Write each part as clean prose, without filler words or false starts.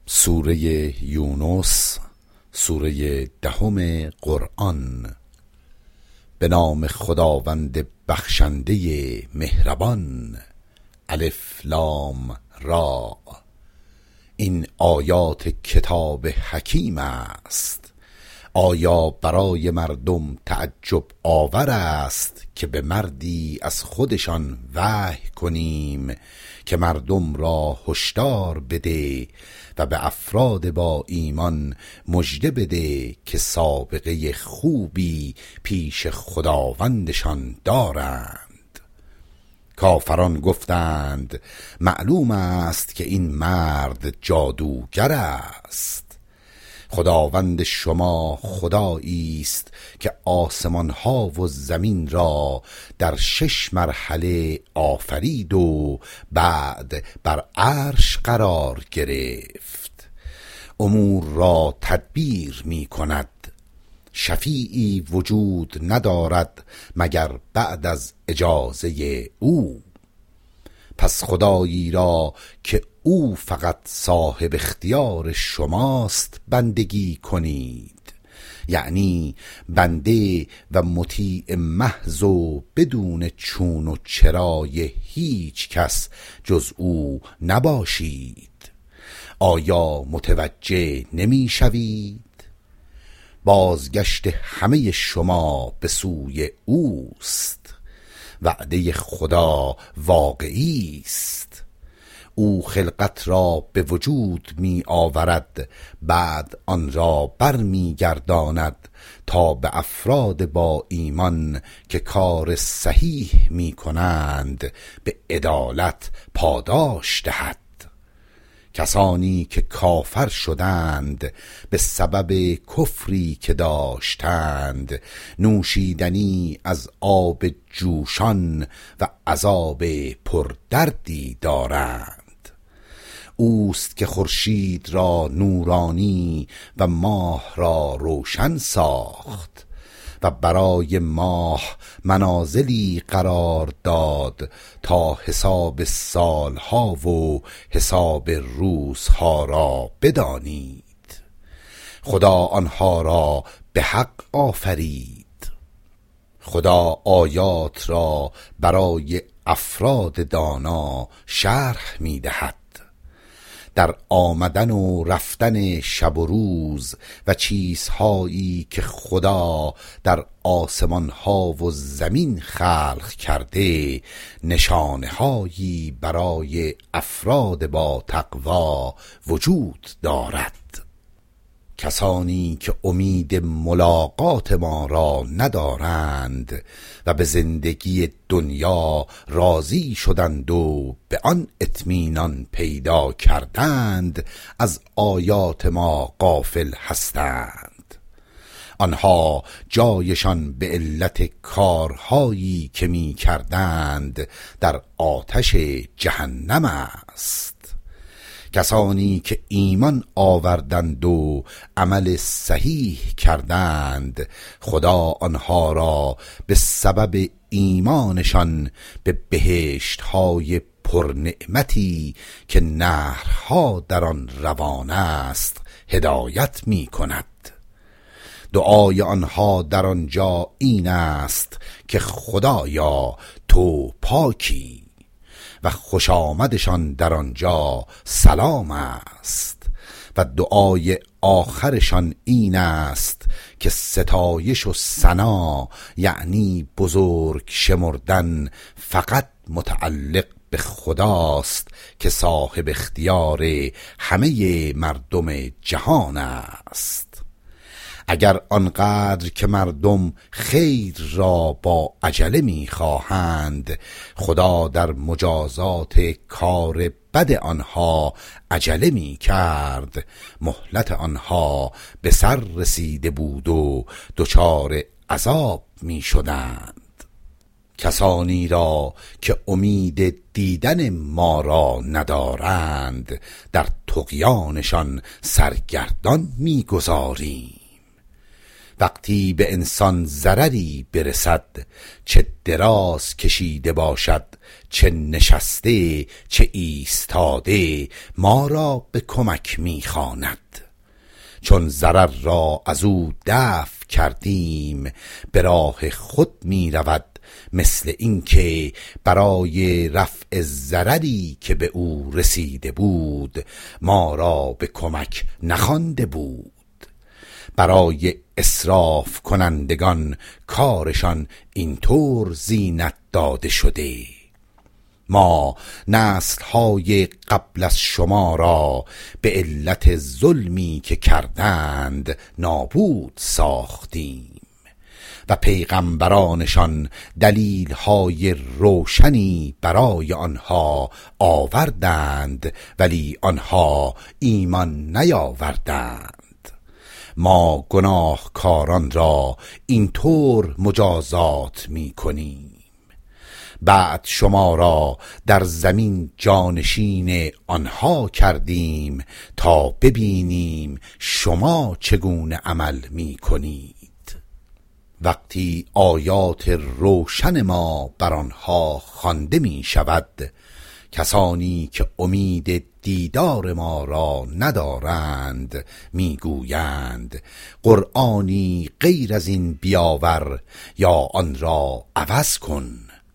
سوره یونس، سوره 10 قرآن. به نام خداوند بخشنده مهربان. الف لام را. این آیات کتاب حکیم است. آیا برای مردم تعجب آور است که به مردی از خودشان وحی کنیم که مردم را هشدار بده و به افراد با ایمان مژده بده که سابقه خوبی پیش خداوندشان دارند. کافران گفتند معلوم است که این مرد جادوگر است. خداوند شما خدایی است که آسمان ها و زمین را در 6 مرحله آفرید و بعد بر عرش قرار گرفت. امور را تدبیر می کند. شفیعی وجود ندارد مگر بعد از اجازه او. پس خدایی را که او فقط صاحب اختیار شماست بندگی کنید، یعنی بنده و مطیع محض و بدون چون و چرای هیچ کس جز او نباشید. آیا متوجه نمی شوید؟ بازگشت همه شما به سوی اوست. وعده خدا واقعی است. او خلقت را به وجود می آورد، بعد آن را بر می گرداند تا به افراد با ایمان که کار صحیح می کنند به عدالت پاداش دهد. کسانی که کافر شدند به سبب کفری که داشتند نوشیدنی از آب جوشان و عذاب پردردی دارند. اوست که خورشید را نورانی و ماه را روشن ساخت و برای ماه منازلی قرار داد تا حساب سالها و حساب روزها را بدانید. خدا آنها را به حق آفرید. خدا آیات را برای افراد دانا شرح می دهد. در آمدن و رفتن شب و روز و چیزهایی که خدا در آسمانها و زمین خلق کرده نشانه‌هایی برای افراد با تقوا وجود دارد. کسانی که امید ملاقات ما را ندارند و به زندگی دنیا راضی شدند و به آن اطمینان پیدا کردند از آیات ما غافل هستند. آنها جایشان به علت کارهایی که می کردند در آتش جهنم است. کسانی که ایمان آوردند و عمل صحیح کردند خدا آنها را به سبب ایمانشان به بهشت‌های پرنعمتی که نهرها در آن روان است هدایت می کند. دعای آنها در آنجا این است که خدایا تو پاکی، و خوش آمدشان در آنجا سلام است. و دعای آخرشان این است که ستایش و ثنا یعنی بزرگ شمردن فقط متعلق به خداست که صاحب اختیار همه مردم جهان است. اگر آنقدر که مردم خیر را با عجله می‌خواهند خدا در مجازات کار بد آنها عجله می‌کرد، مهلت آنها به سر رسیده بود و دچار عذاب می‌شدند. کسانی را که امید دیدن ما را ندارند در طغیانشان سرگردان می‌گذاریم. وقتی به انسان ضرری برسد، چه دراز کشیده باشد، چه نشسته چه ایستاده، ما را به کمک می‌خواند. چون ضرر را از او دفع کردیم، به راه خود می رود، مثل اینکه برای رفع ضرری که به او رسیده بود، ما را به کمک نخوانده بود. برای اسراف کنندگان کارشان اینطور زینت داده شده. ما نسل‌های قبل از شما را به علت ظلمی که کردند نابود ساختیم و پیغمبرانشان دلیل‌های روشنی برای آنها آوردند، ولی آنها ایمان نیاوردند. ما گناهکاران را اینطور مجازات می‌کنیم. بعد شما را در زمین جانشین آنها کردیم تا ببینیم شما چگونه عمل می‌کنید. وقتی آیات روشن ما بر آنها خوانده می‌شود، کسانی که امید دیدار ما را ندارند میگویند قرآنی غیر از این بیاور یا آن را عوض کن.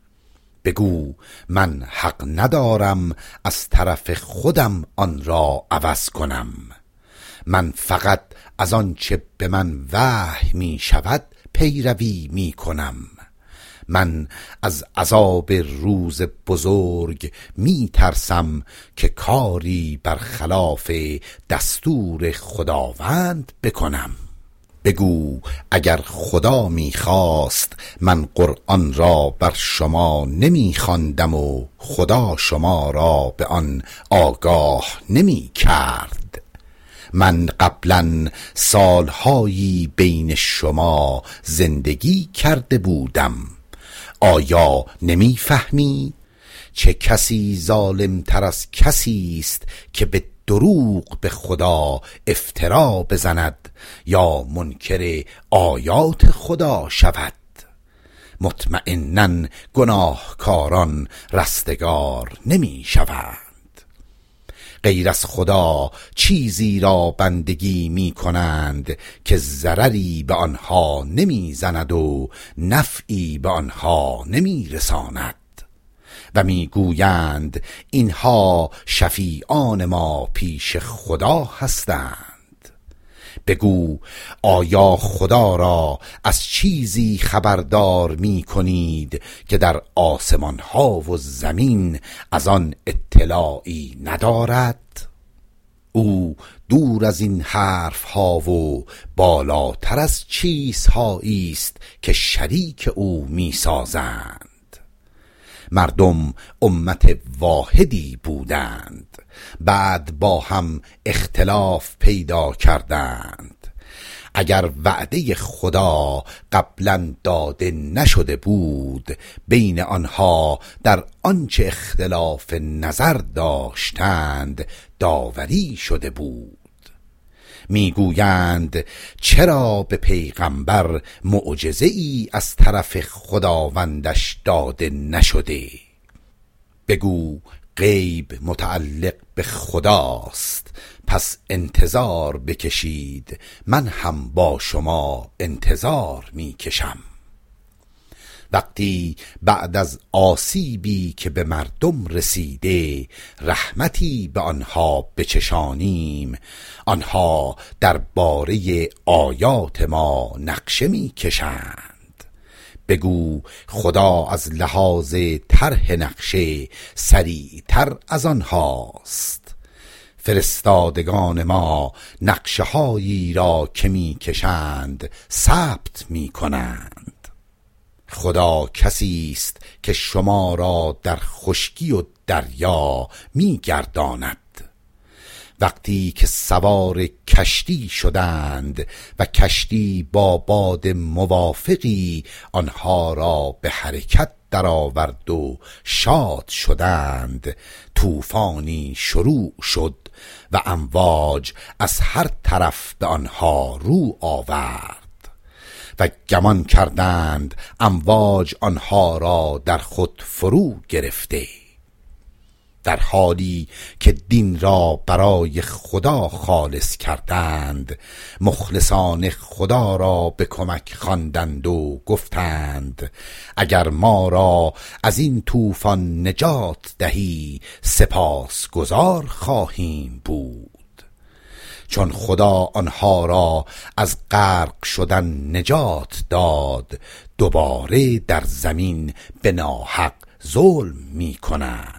بگو من حق ندارم از طرف خودم آن را عوض کنم. من فقط از آنچه به من وحی می شود پیروی می کنم. من از عذاب روز بزرگ می ترسم که کاری برخلاف دستور خداوند بکنم. بگو اگر خدا می‌خواست من قرآن را بر شما نمی‌خواندم و خدا شما را به آن آگاه نمی‌کرد. من قبلا سالهایی بین شما زندگی کرده بودم. آیا نمی‌فهمی؟ چه کسی ظالم‌تر از کسی است که به دروغ به خدا افترا بزند یا منکر آیات خدا شود. مطمئناً گناهکاران رستگار نمی شوند. غیر از خدا چیزی را بندگی می کنند که ضرری به آنها نمی زند و نفعی به آنها نمی رساند و میگویند اینها شفیعان ما پیش خدا هستند. بگو آیا خدا را از چیزی خبردار می کنید که در آسمان ها و زمین از آن اطلاعی ندارد؟ او دور از این حرف ها و بالاتر از چیزهایی است که شریک او می سازند. مردم امت واحدی بودند، بعد با هم اختلاف پیدا کردند. اگر وعده خدا قبلا داده نشده بود، بین آنها در آنچه اختلاف نظر داشتند داوری شده بود. میگویند چرا به پیغمبر معجزه ای از طرف خداوندش داده نشده؟ بگو غیب متعلق به خداست، پس انتظار بکشید، من هم با شما انتظار میکشم. وقتی بعد از آسیبی که به مردم رسیده رحمتی به آنها بچشانیم، آنها درباره آیات ما نقشه میکشند. بگو خدا از لحاظ طرح نقشه سریعتر از آنهاست. فرستادگان ما نقشه هایی را که میکشند ثبت میکنند. خدا کسی است که شما را در خشکی و دریا میگرداند. وقتی که سوار کشتی شدند و کشتی با باد موافقی آنها را به حرکت درآورد و شاد شدند، طوفانی شروع شد و امواج از هر طرف به آنها رو آورد. و گمان کردند امواج آنها را در خود فرو گرفته. در حالی که دین را برای خدا خالص کردند، مخلصان خدا را به کمک خواندند و گفتند اگر ما را از این طوفان نجات دهی سپاسگزار خواهیم بود. چون خدا آنها را از غرق شدن نجات داد، دوباره در زمین به ناحق ظلم می کنند.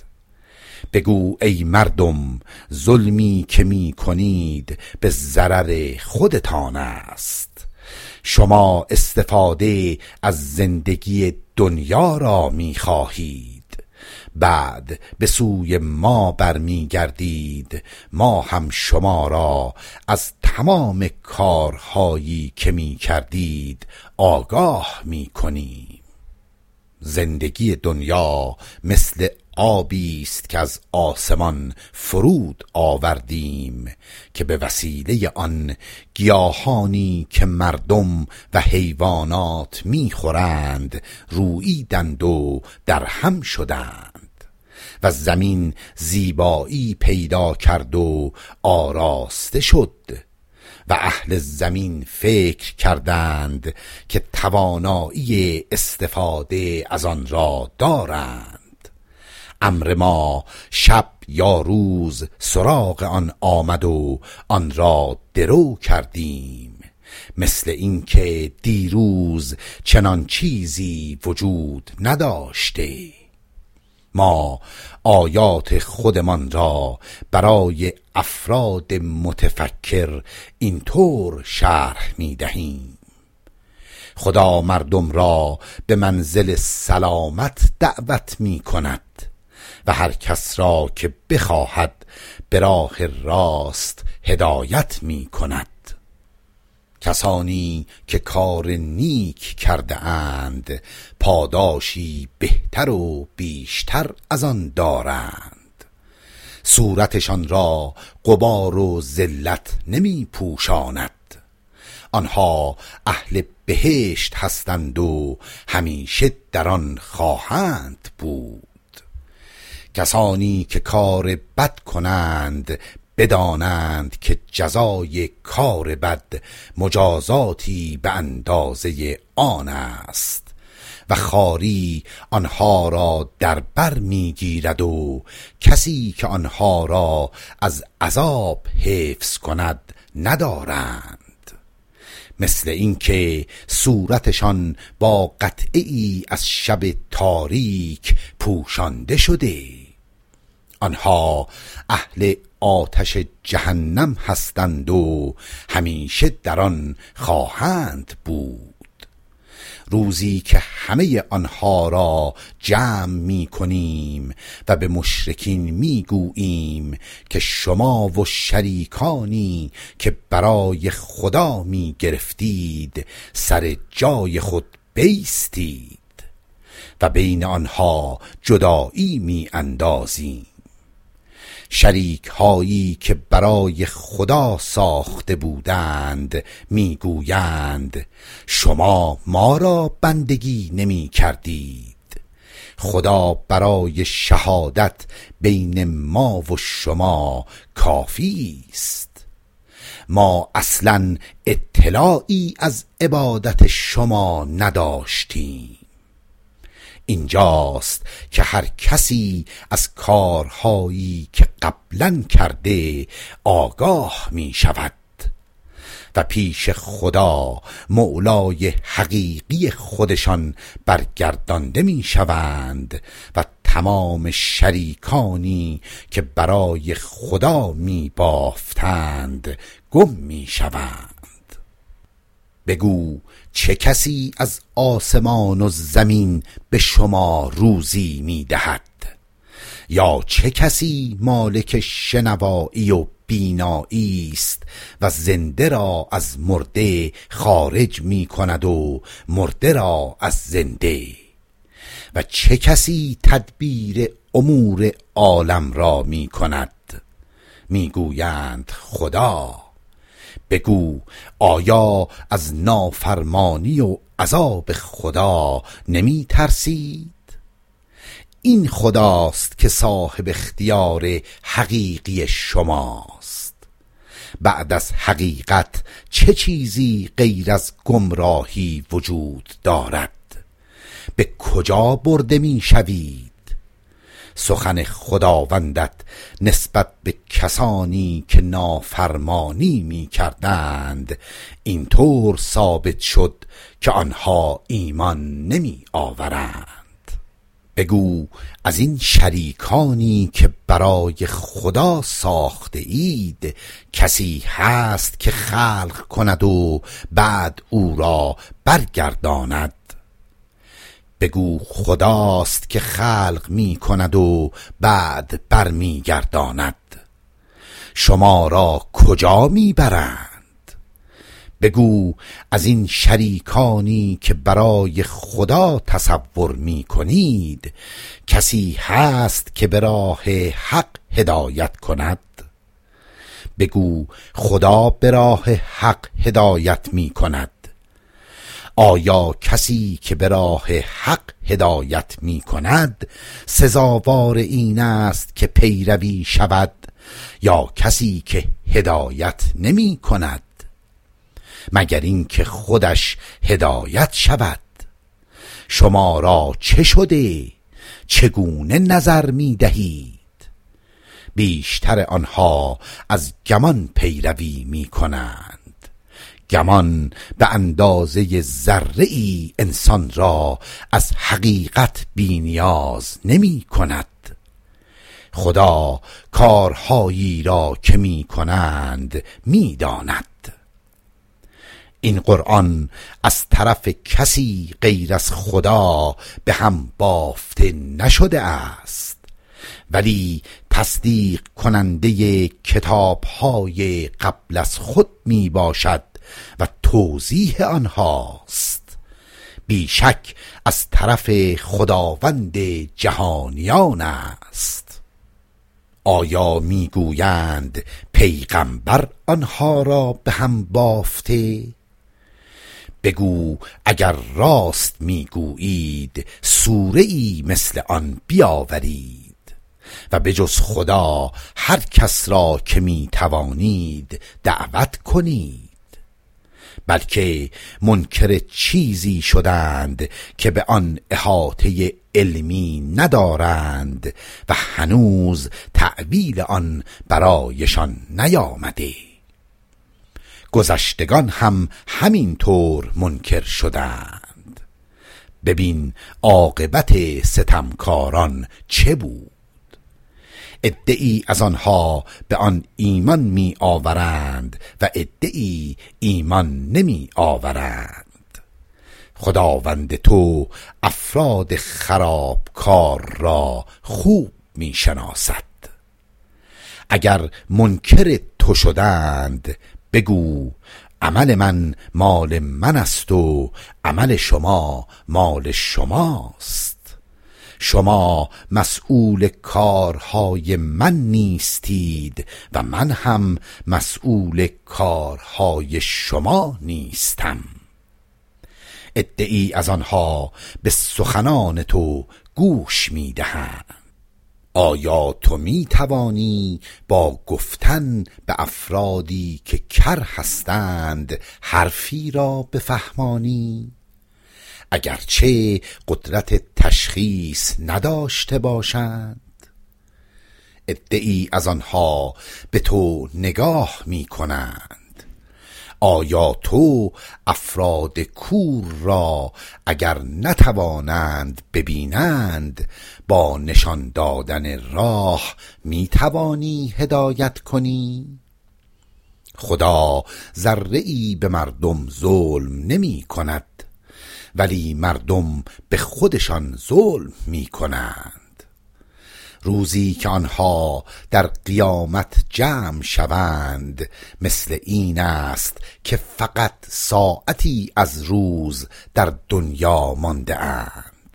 بگو ای مردم، ظلمی که می کنید به ضرر خودتان است. شما استفاده از زندگی دنیا را می خواهید، بعد به سوی ما برمی گردید. ما هم شما را از تمام کارهایی که می کردید آگاه می کنیم. زندگی دنیا مثل آبی است که از آسمان فرود آوردیم، که به وسیله آن گیاهانی که مردم و حیوانات میخورند روییدند و در هم شدند و زمین زیبایی پیدا کرد و آراسته شد و اهل زمین فکر کردند که توانایی استفاده از آن را دارند. امر ما شب یا روز سراغ آن آمد و آن را درو کردیم، مثل اینکه دیروز چنان چیزی وجود نداشته. ما آیات خودمان را برای افراد متفکر اینطور شرح می دهیم: خدا مردم را به منزل سلامت دعوت می کند و هر کس را که بخواهد به راه راست هدایت می کند. کسانی که کار نیک کرده اند پاداشی بهتر و بیشتر از آن دارند. صورتشان را غبار و ذلت نمی پوشاند. آنها اهل بهشت هستند و همیشه در آن خواهند بود. کسانی که کار بد کنند بدانند که جزای کار بد مجازاتی به اندازه آن است و خواری آنها را در بر میگیرد و کسی که آنها را از عذاب حفظ کند ندارند. مثل اینکه صورتشان با قطعی از شب تاریک پوشانده شده. آنها اهل آتش جهنم هستند و همیشه در آن خواهند بود. روزی که همه آنها را جمع می کنیم و به مشرکین می گوییم که شما و شریکانی که برای خدا می گرفتید سر جای خود بایستید و بین آنها جدایی می اندازیم. شریک هایی که برای خدا ساخته بودند میگویند شما ما را بندگی نمی کردید. خدا برای شهادت بین ما و شما کافی است. ما اصلا اطلاعی از عبادت شما نداشتیم. اینجاست که هر کسی از کارهایی که قبلا کرده آگاه می شود و پیش خدا مولای حقیقی خودشان برگردانده می شوند و تمام شریکانی که برای خدا می بافتند گم می شوند. بگو چه کسی از آسمان و زمین به شما روزی می دهد؟ یا چه کسی مالک شنوایی و بینایی است و زنده را از مرده خارج می کند و مرده را از زنده؟ و چه کسی تدبیر امور عالم را می کند؟ می گویند خدا. بگو آیا از نافرمانی و عذاب خدا نمی ترسید؟ این خداست که صاحب اختیار حقیقی شماست. بعد از حقیقت چه چیزی غیر از گمراهی وجود دارد؟ به کجا برده می شوید؟ سخن خداوندت نسبت به کسانی که نافرمانی می کردند اینطور ثابت شد که آنها ایمان نمی آورند. بگو از این شریکانی که برای خدا ساخته اید کسی هست که خلق کند و بعد او را برگرداند؟ بگو خداست که خلق می کند و بعد برمی گرداند. شما را کجا می برند؟ بگو از این شریکانی که برای خدا تصور می کنید کسی هست که به راه حق هدایت کند؟ بگو خدا به راه حق هدایت می کند. آیا کسی که به راه حق هدایت می کند سزاوار این است که پیروی شود یا کسی که هدایت نمی کند؟ مگر این که خودش هدایت شود. شما را چه شده؟ چگونه نظر می دهید؟ بیشتر آنها از گمان پیروی می کنند. گمان به اندازه ذره‌ای انسان را از حقیقت بی‌نیاز نمی کند. خدا کارهایی را که می کنند می داند. این قرآن از طرف کسی غیر از خدا به هم بافته نشده است، ولی تصدیق کننده کتاب‌های قبل از خود می باشد و توضیح آنهاست. بیشک از طرف خداوند جهانیان است. آیا میگویند پیغمبر آنها را به هم بافته؟ بگو اگر راست میگویید سوره‌ای مثل آن بیاورید و به جز خدا هر کس را که میتوانید دعوت کنید. بلکه منکر چیزی شدند که به آن احاطه علمی ندارند و هنوز تأویل آن برایشان نیامده. گذشتگان هم همین طور منکر شدند. ببین عاقبت ستمکاران چه بود. عده‌ای از آنها به آن ایمان می آورند و عده‌ای ایمان نمی آورند. خداوند تو افراد خرابکار را خوب می شناسد. اگر منکر تو شدند بگو عمل من مال من است و عمل شما مال شماست. شما مسئول کارهای من نیستید و من هم مسئول کارهای شما نیستم. عده‌ای از آنها به سخنان تو گوش می دهند. آیا تو می توانی با گفتن به افرادی که کر هستند حرفی را بفهمانی؟ اگرچه قدرت تشخیص نداشته باشند. عده‌ای از آنها به تو نگاه می کنند. آیا تو افراد کور را اگر نتوانند ببینند با نشان دادن راه می توانی هدایت کنی؟ خدا ذره‌ای به مردم ظلم نمی کند، ولی مردم به خودشان ظلم می کنند. روزی که آنها در قیامت جمع شوند مثل این است که فقط ساعتی از روز در دنیا مانده اند.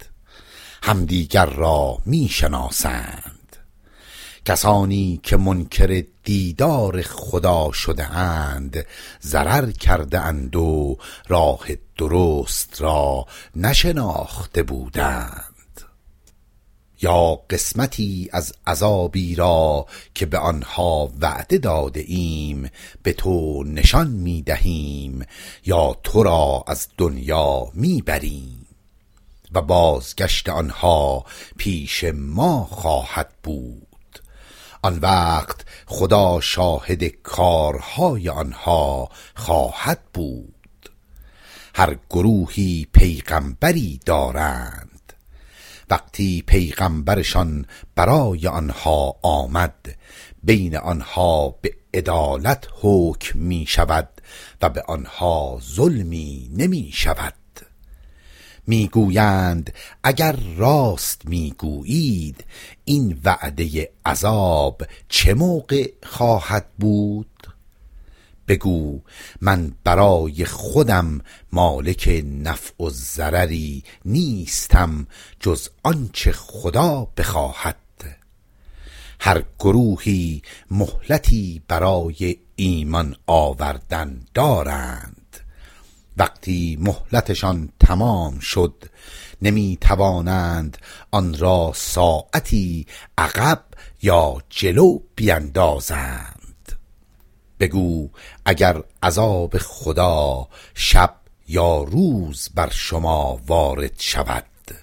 همدیگر را می شناسند. کسانی که منکر دیدار خدا شده اند ضرر کرده اند و راه درست را نشناخته بودند. یا قسمتی از عذابی را که به آنها وعده داده ایم به تو نشان می دهیم یا تو را از دنیا می بریم و بازگشت آنها پیش ما خواهد بود. آن وقت خدا شاهد کارهای آنها خواهد بود. هر گروهی پیغمبری دارند، وقتی پیغمبرشان برای آنها آمد بین آنها به عدالت حکم می شود و به آنها ظلمی نمی شود. می گویند اگر راست می گویید این وعده عذاب چه موقع خواهد بود؟ بگو من برای خودم مالک نفع و ضرری نیستم جز آنچه خدا بخواهد. هر گروهی مهلتی برای ایمان آوردن دارند، وقتی مهلتشان تمام شد نمی توانند آن را ساعتی عقب یا جلو بیندازند. بگو اگر عذاب خدا شب یا روز بر شما وارد شود،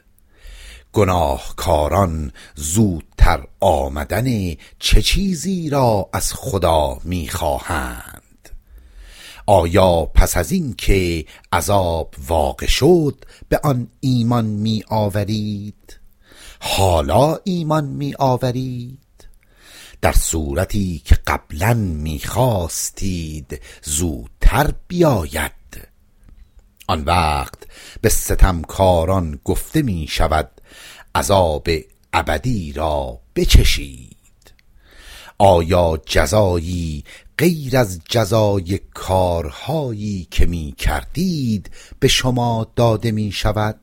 گناهکاران زودتر آمدن چه چیزی را از خدا می‌خواهند؟ آیا پس از این که عذاب واقع شد به آن ایمان می آورید؟ حالا ایمان می آورید؟ در صورتی که قبلا می‌خواستید زودتر بیاید. آن وقت به ستمکاران گفته می شود عذاب ابدی را بچشید. آیا جزایی غیر از جزای کارهایی که می کردید به شما داده می شود؟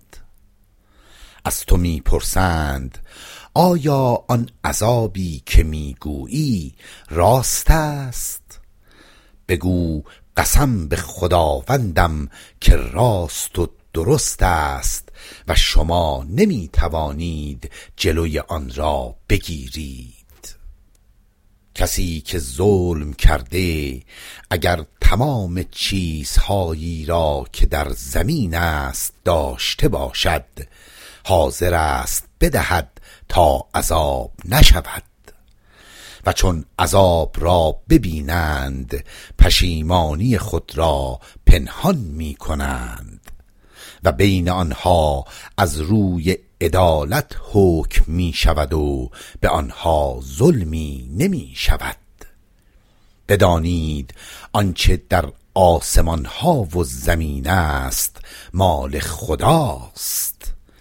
از تو می پرسند آیا آن عذابی که میگویی راست است؟ بگو قسم به خداوندم که راست و درست است و شما نمی توانید جلوی آن را بگیرید. کسی که ظلم کرده اگر تمام چیزهایی را که در زمین است داشته باشد حاضر است بدهد تا عذاب نشود و چون عذاب را ببینند پشیمانی خود را پنهان می کنند و بین آنها از روی عدالت حکم می شود و به آنها ظلمی نمی شود. بدانید آنچه در آسمان ها و زمین است مال خداست.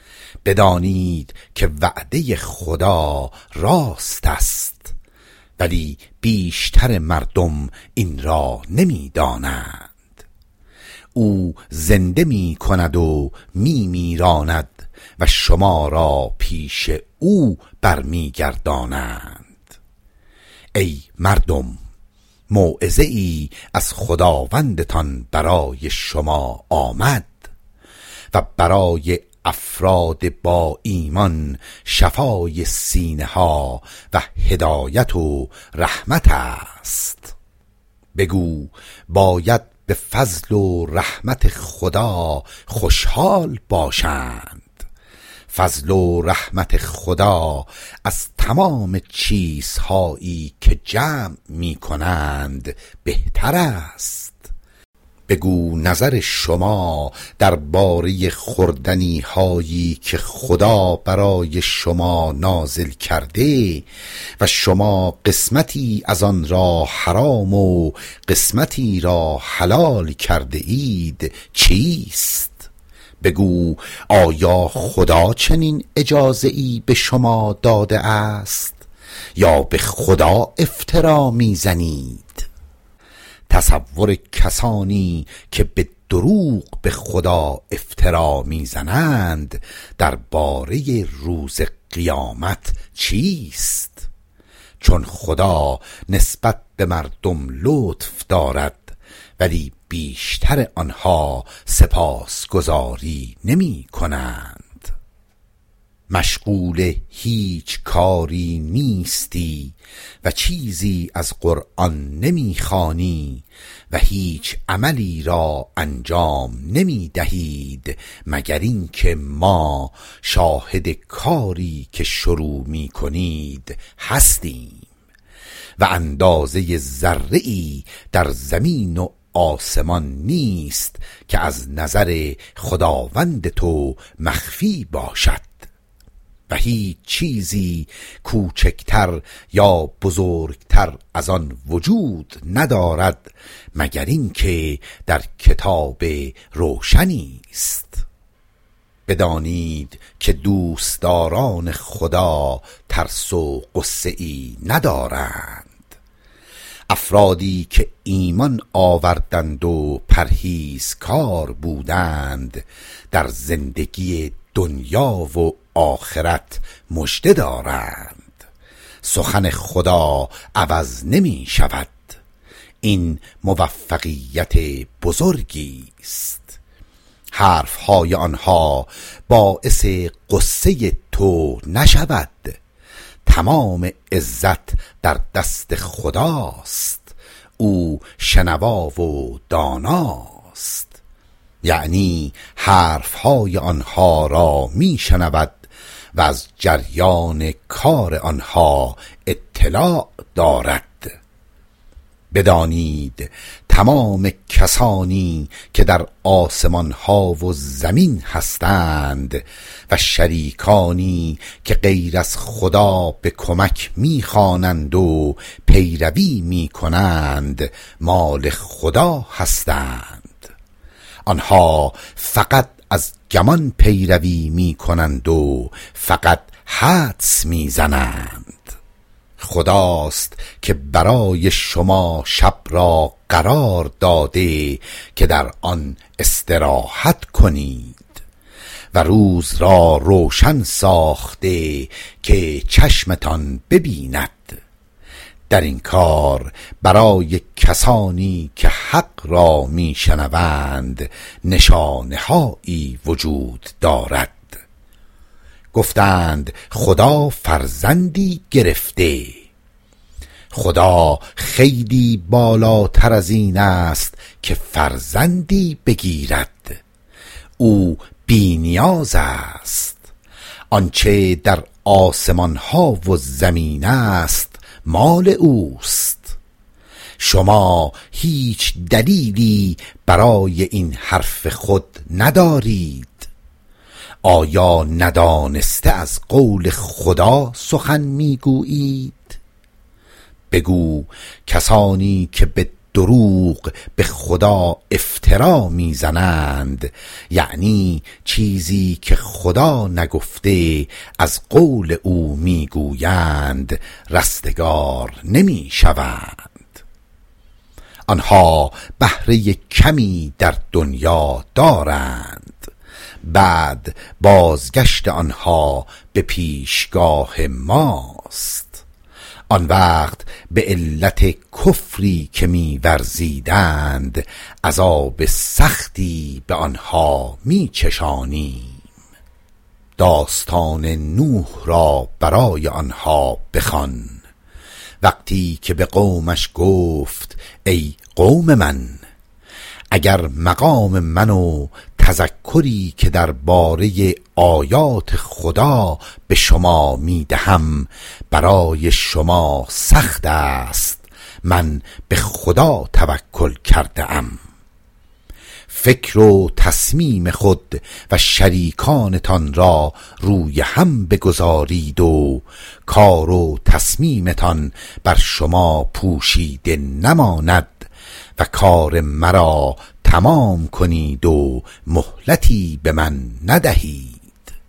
بدانید که وعده خدا راست است، ولی بیشتر مردم این را نمی دانند. او زنده می کند و می میراند و شما را پیش او برمی گردانند. ای مردم، موعظه ای از خداوندتان برای شما آمد و برای افراد با ایمان شفای سینه ها و هدایت و رحمت است. بگو باید به فضل و رحمت خدا خوشحال باشند. فضل و رحمت خدا از تمام چیزهایی که جمع می کنند بهتر است. بگو نظر شما درباره خوردنی هایی که خدا برای شما نازل کرده و شما قسمتی از آن را حرام و قسمتی را حلال کرده اید چیست؟ بگو آیا خدا چنین اجازه ای به شما داده است یا به خدا افترا میزنید؟ تصور کسانی که به دروغ به خدا افترا میزنند درباره روز قیامت چیست؟ چون خدا نسبت به مردم لطف دارد، ولی بیشتر آنها سپاسگزاری نمی کنند. مشغول هیچ کاری نیستی و چیزی از قرآن نمی خوانی و هیچ عملی را انجام نمی دهید مگر این که ما شاهد کاری که شروع می کنید هستیم و اندازه ذره‌ای در زمین و آسمان نیست که از نظر خداوند تو مخفی باشد و هیچ چیزی کوچکتر یا بزرگتر از آن وجود ندارد مگر این که در کتاب روشنی است. بدانید که دوستداران خدا ترس و غصه ای ندارند. افرادی که ایمان آوردند و پرهیزکار بودند در زندگی دنیا و آخرت مژده دارند. سخن خدا عوض نمی شود. این موفقیت بزرگی است. حرفهای آنها باعث قصه تو نشود. تمام عزت در دست خداست. او شنوا و داناست. یعنی حرفهای آنها را می شنود و از جریان کار آنها اطلاع دارد. بدانید تمام کسانی که در آسمان ها و زمین هستند و شریکانی که غیر از خدا به کمک می‌خوانند و پیروی می‌کنند مال خدا هستند. آنها فقط از گمان پیروی می‌کنند و فقط حدس می‌زنند. خداست که برای شما شب را قرار داده که در آن استراحت کنید و روز را روشن ساخته که چشمتان ببیند. در این کار برای کسانی که حق را میشنوند نشانه‌هایی وجود دارد. گفتند خدا فرزندی گرفته. خدا خیلی بالاتر از این است که فرزندی بگیرد. او بی نیاز است. آنچه در آسمان ها و زمین است مال اوست. شما هیچ دلیلی برای این حرف خود ندارید. آیا ندانسته از قول خدا سخن میگویید؟ بگو کسانی که به دروغ به خدا افترا میزنند، یعنی چیزی که خدا نگفته از قول او میگویند، رستگار نمیشوند. آنها بهره کمی در دنیا دارند، بعد بازگشت آنها به پیشگاه ماست. آن وقت به علت کفری که می‌ورزیدند عذاب سختی به آنها می‌چشانیم. داستان نوح را برای آنها بخوان. وقتی که به قومش گفت ای قوم من، اگر مقام من و تذکری که درباره آیات خدا به شما میدهم برای شما سخت است، من به خدا توکل کرده ام. فکر و تصمیم خود و شریکانتان را روی هم بگذارید و کار و تصمیمتان بر شما پوشیده نماند و کار مرا تمام کنید و مهلتی به من ندهید.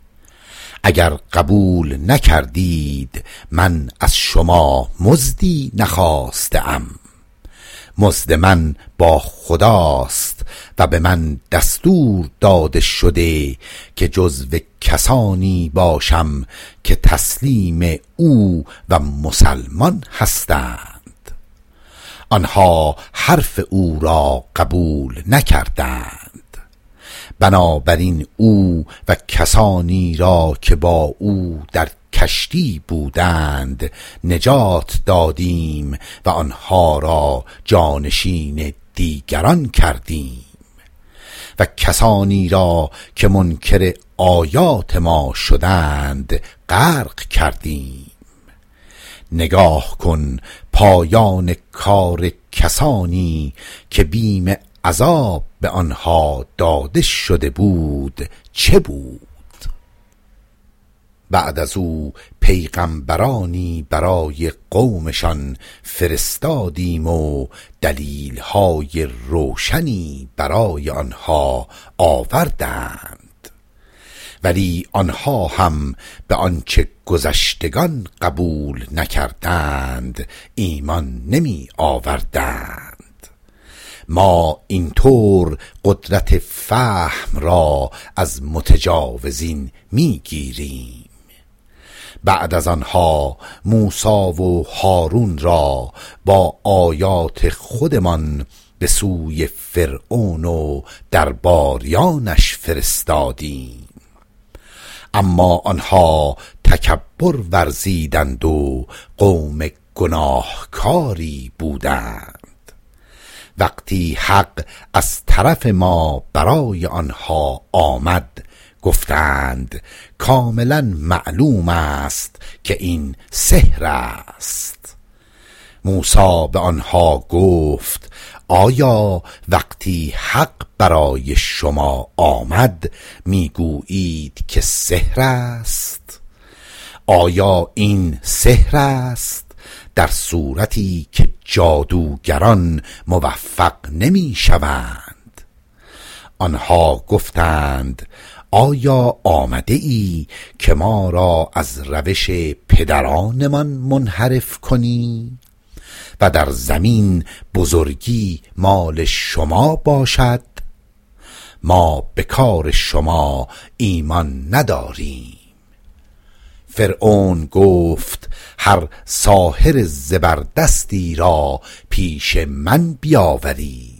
اگر قبول نکردید من از شما مزدی نخواستم. مزد من با خداست و به من دستور داده شده که جزو کسانی باشم که تسلیم او و مسلمان هستند. آنها حرف او را قبول نکردند. بنابراین او و کسانی را که با او در کشتی بودند نجات دادیم و آنها را جانشین دیگران کردیم و کسانی را که منکر آیات ما شدند غرق کردیم. نگاه کن پایان کار کسانی که بیم عذاب به آنها داده شده بود چه بود. بعد از او پیغمبرانی برای قومشان فرستادیم و دلیل‌های روشنی برای آنها آوردند، ولی آنها هم به آنچه گذشتگان قبول نکردند ایمان نمی آوردند. ما اینطور قدرت فهم را از متجاوزین می گیریم. بعد از آنها موسی و هارون را با آیات خودمان به سوی فرعون و درباریانش فرستادیم، اما آنها تکبر ورزیدند و قوم گناهکاری بودند. وقتی حق از طرف ما برای آنها آمد گفتند کاملا معلوم است که این سحر است. موسی به آنها گفت آیا وقتی حق برای شما آمد میگویید که سحر است؟ آیا این سحر است؟ در صورتی که جادوگران موفق نمی شوند. آنها گفتند آیا آمده ای که ما را از روش پدرانمان منحرف کنی و در زمین بزرگی مال شما باشد؟ ما به کار شما ایمان نداریم. فرعون گفت هر ساحر زبردستی را پیش من بیاورید.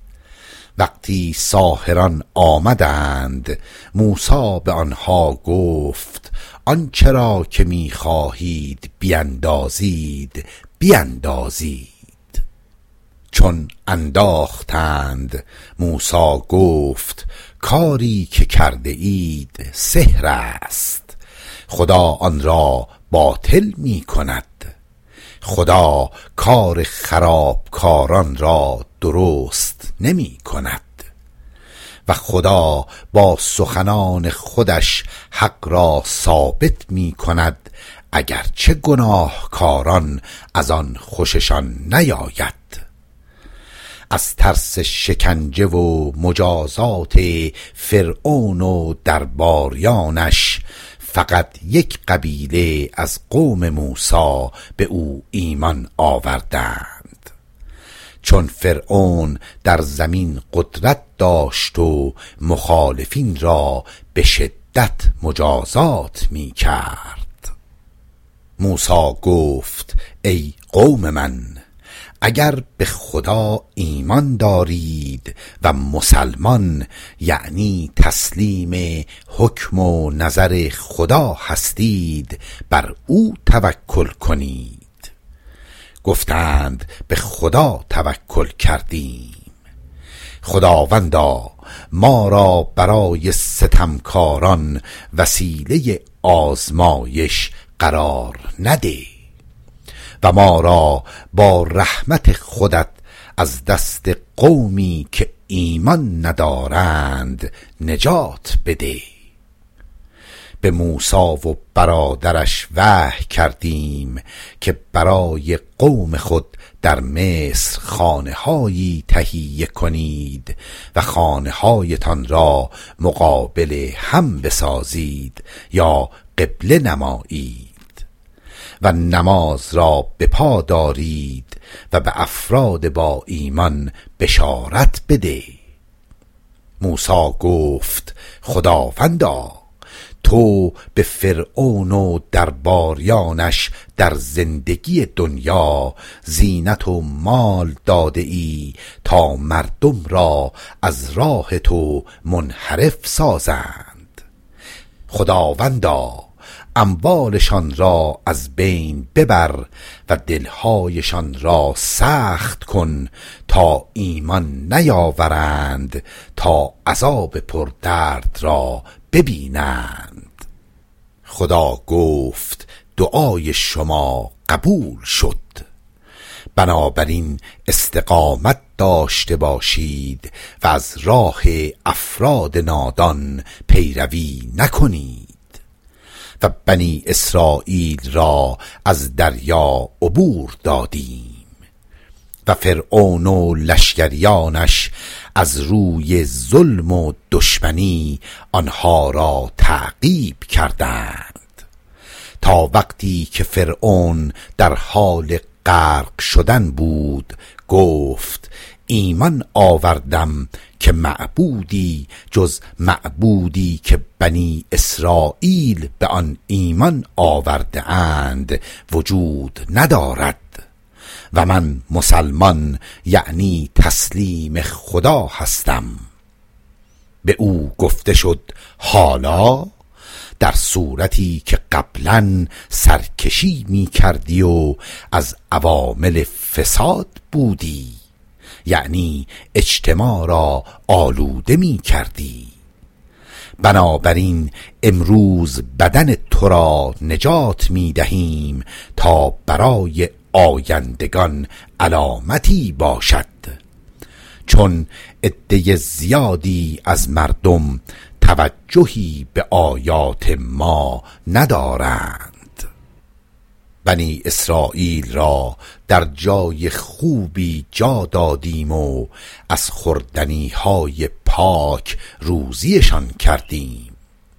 وقتی ساحران آمدند موسی به آنها گفت آنچه را که می‌خواهید بیندازید بیندازید. چون انداختند موسی گفت کاری که کرده اید سحر است، خدا آن را باطل می کند. خدا کار خرابکاران را درست نمی کند و خدا با سخنان خودش حق را ثابت می کند اگرچه گناهکاران از آن خوششان نیاید. از ترس شکنجه و مجازات فرعون و درباریانش فقط یک قبیله از قوم موسی به او ایمان آوردند. چون فرعون در زمین قدرت داشت و مخالفین را به شدت مجازات می کرد. موسی گفت ای قوم من، اگر به خدا ایمان دارید و مسلمان یعنی تسلیم حکم و نظر خدا هستید بر او توکل کنید. گفتند به خدا توکل کردیم. خداوندا ما را برای ستمکاران وسیله آزمایش قرار نده و ما را با رحمت خودت از دست قومی که ایمان ندارند نجات بده. به موسی و برادرش وحی کردیم که برای قوم خود در مصر خانه‌هایی تهیه کنید و خانه‌هایتان را مقابل هم بسازید یا قبله نمایید و نماز را به پا دارید و به افراد با ایمان بشارت بده. موسی گفت خداوندا تو به فرعون و درباریانش در زندگی دنیا زینت و مال داده ای تا مردم را از راه تو منحرف سازند. خداوندا اموالشان را از بین ببر و دلهایشان را سخت کن تا ایمان نیاورند، تا عذاب پردرد را ببینند. خدا گفت دعای شما قبول شد، بنابراین استقامت داشته باشید و از راه افراد نادان پیروی نکنید. و بنی اسرائیل را از دریا عبور دادیم و فرعون و لشکریانش از روی ظلم و دشمنی آنها را تعقیب کردند، تا وقتی که فرعون در حال غرق شدن بود گفت ایمان آوردم که معبودی جز معبودی که بنی اسرائیل به آن ایمان آورده اند وجود ندارد و من مسلمان یعنی تسلیم خدا هستم. به او گفته شد حالا در صورتی که قبلا سرکشی می کردی و از عوامل فساد بودی، یعنی اجتماع را آلوده می کردی، بنابراین امروز بدن تو را نجات می دهیم تا برای آیندگان علامتی باشد، چون عده زیادی از مردم توجهی به آیات ما ندارند. بنی اسرائیل را در جای خوبی جا دادیم و از خوردنی های پاک روزیشان کردیم.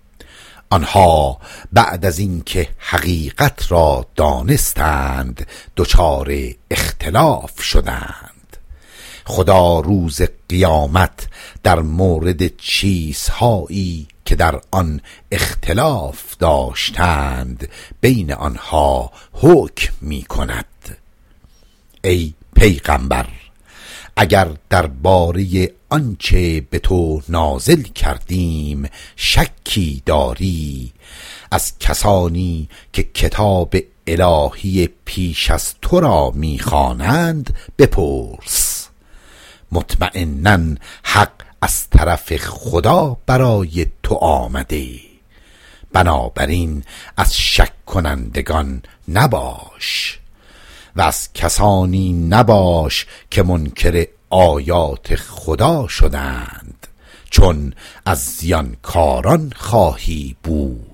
آنها بعد از اینکه حقیقت را دانستند دچار اختلاف شدند. خدا روز قیامت در مورد چیزهایی که در آن اختلاف داشتند بین آنها حکم می کند. ای پیغمبر، اگر درباره آنچه به تو نازل کردیم شکی داری، از کسانی که کتاب الهی پیش از تو را می‌خوانند بپرس. مطمئناً حق از طرف خدا برای تو آمده، بنابراین از شک کنندگان نباش و از کسانی نباش که منکر آیات خدا شدند، چون از زیانکاران خواهی بود.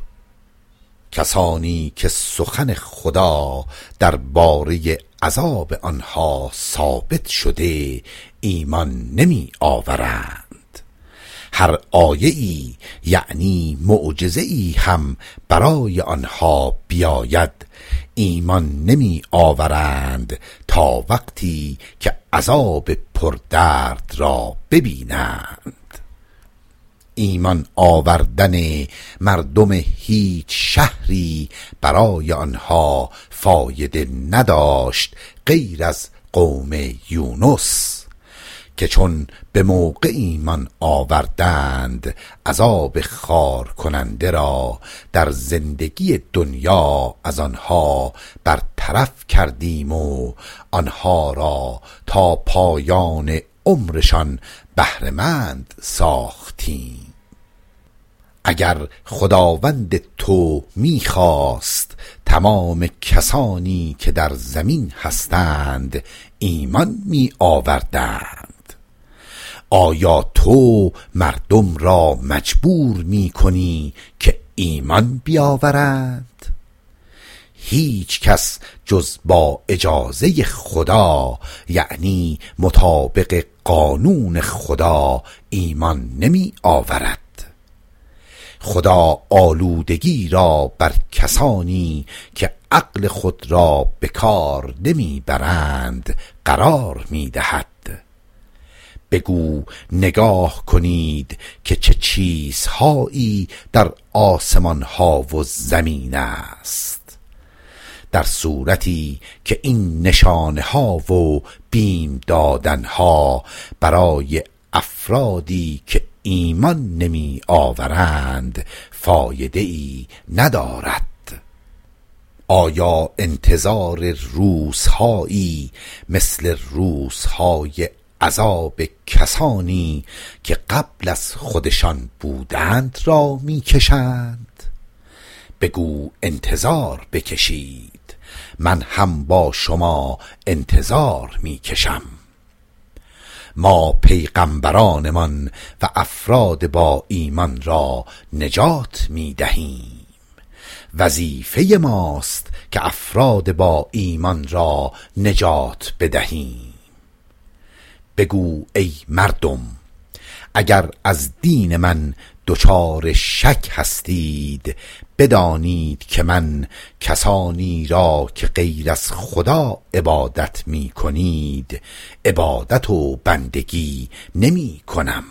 کسانی که سخن خدا درباره عذاب آنها ثابت شده ایمان نمی آورند. هر آیه‌ای یعنی معجزه‌ای هم برای آنها بیاید ایمان نمی آورند تا وقتی که عذاب پردرد را ببینند. ایمان آوردن مردم هیچ شهری برای آنها فایده نداشت غیر از قوم یونس، که چون به موقع ایمان آوردند عذاب خار کننده را در زندگی دنیا از آنها برطرف کردیم و آنها را تا پایان عمرشان بهره‌مند ساختیم. اگر خداوند تو می‌خواست تمام کسانی که در زمین هستند ایمان می آوردند. آیا تو مردم را مجبور می کنی که ایمان بیاورند؟ هیچ کس جز با اجازه خدا یعنی مطابق قانون خدا ایمان نمی آورد. خدا آلودگی را بر کسانی که عقل خود را به کار نمی برند قرار می دهد. بگو نگاه کنید که چه چیزهایی در آسمان ها و زمین است، در صورتی که این نشانه ها و بیم دادن ها برای افرادی که ایمان نمی آورند فایده ای ندارد. آیا انتظار روزهایی مثل روزهای عذاب کسانی که قبل از خودشان بودند را می کشند؟ بگو انتظار بکشید، من هم با شما انتظار می کشم. ما پیغمبرانمان و افراد با ایمان را نجات می دهیم. وظیفه ماست که افراد با ایمان را نجات بدهیم. بگو ای مردم، اگر از دین من دچار شک هستید، بدانید که من کسانی را که غیر از خدا عبادت می کنید عبادت و بندگی نمی کنم،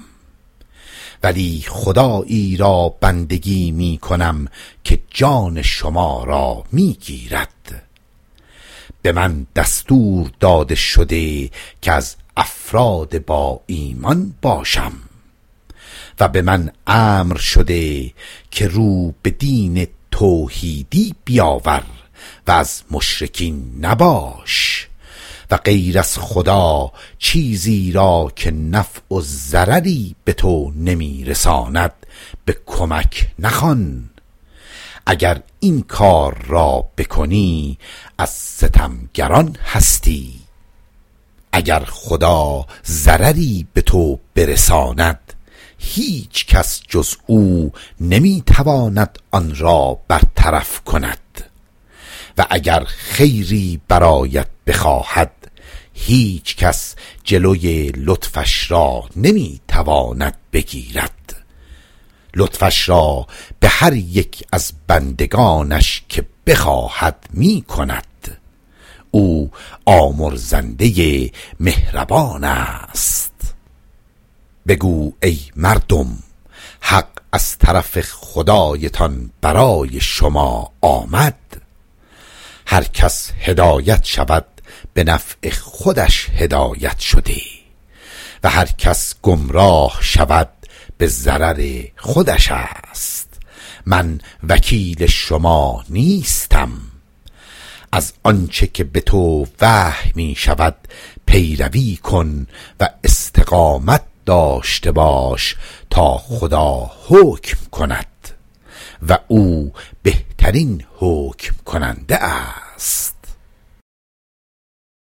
ولی خدایی را بندگی می کنم که جان شما را می گیرد. به من دستور داده شده که از افراد با ایمان باشم و به من امر شده که رو به دین توحیدی بیاور و از مشرکین نباش و غیر از خدا چیزی را که نفع و ضرری به تو نمی رساند به کمک نخوان. اگر این کار را بکنی از ستمگران هستی. اگر خدا ضرری به تو برساند هیچ کس جز او نمی تواند آن را برطرف کند و اگر خیری برایت بخواهد هیچ کس جلوی لطفش را نمی تواند بگیرد. لطفش را به هر یک از بندگانش که بخواهد می کند. او آمرزنده مهربان است. بگو ای مردم، حق از طرف خدایتان برای شما آمد. هر کس هدایت شود به نفع خودش هدایت شده و هر کس گمراه شود به ضرر خودش است. من وکیل شما نیستم. از آنچه که به تو وحی می شود پیروی کن و استقامت داشته باش تا خدا حکم کند و او بهترین حکم کننده است.